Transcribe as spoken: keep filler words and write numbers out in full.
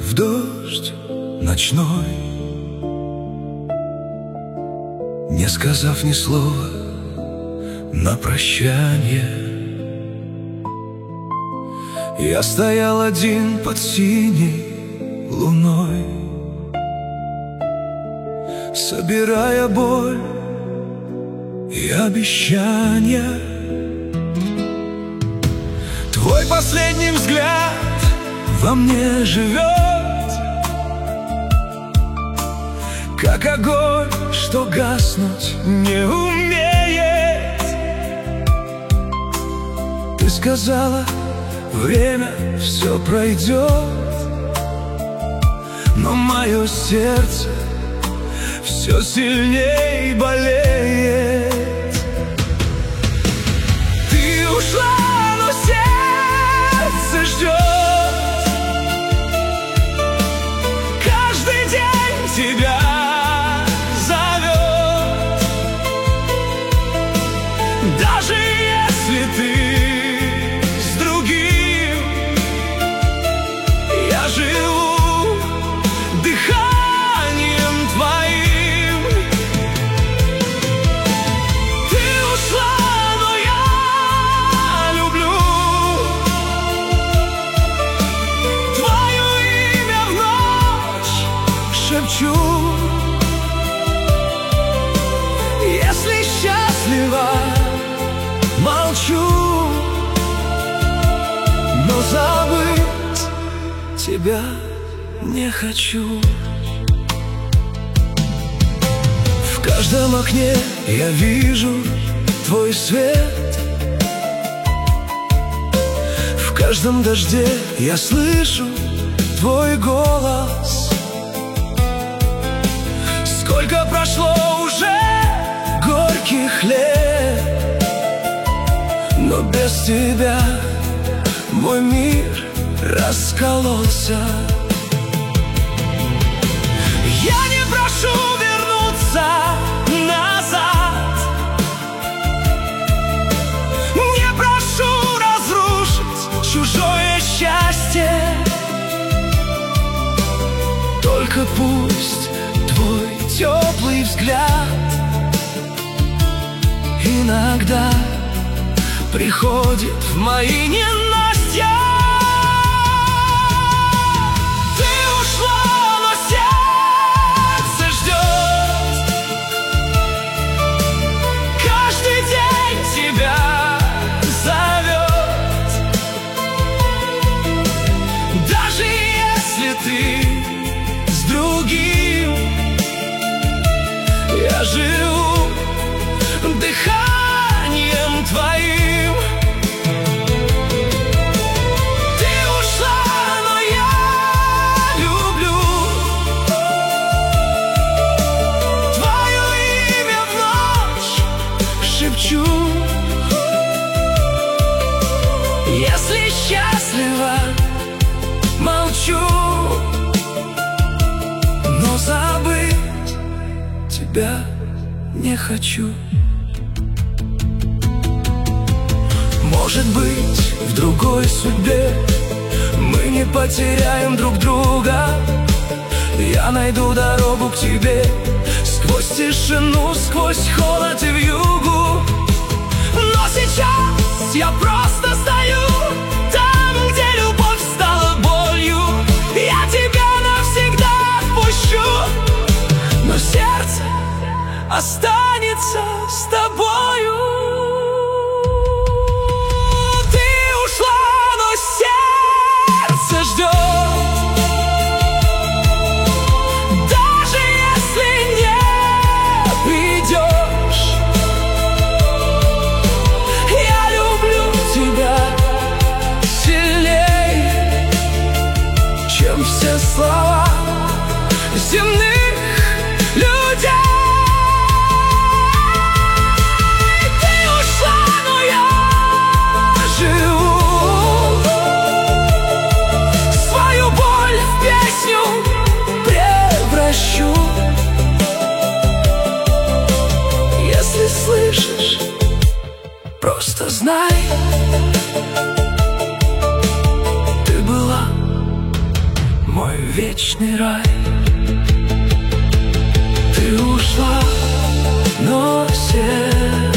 в дождь ночной, не сказав ни слова на прощанье. Я стоял один под синей луной, собирая боль и обещания. Твой последний взгляд во мне живет, как огонь, что гаснуть не умеет. Ты сказала, время все пройдет, но мое сердце все сильней болеет. Ты ушла, но сердце ждет, каждый день тебя зовет. Даже если ты с другим, я живу дыханием твоим. Ты ушла, но я люблю твое имя в ночь шепчу. Если счастлива, молчу, но забыть тебя не хочу. В каждом окне я вижу твой свет, в каждом дожде я слышу твой голос. Сколько прошло уже горьких лет, но без тебя мой мир раскололся. Я не прошу вернуться назад, не прошу разрушить чужое счастье. Только пусть твой теплый взгляд иногда приходит в мои ненастья. Ты ушла, но сердце ждет, каждый день тебя зовет. Даже если ты с другим, я живу дыханием твоим. Ты ушла, но я люблю твое имя в ночь шепчу. Если счастлива, молчу, но забыть тебя не хочу. Может быть, в другой судьбе мы не потеряем друг друга. Я найду дорогу к тебе сквозь тишину, сквозь холод и вьюгу. Но сейчас я просто стою там, где любовь стала болью. Я тебя навсегда отпущу, но сердце останется с тобою. Все слова земных людей. Ты ушла, но я живу свою боль в песню превращу. Если слышишь, просто знай, ты была мой вечный рай. Ты ушла, но сердце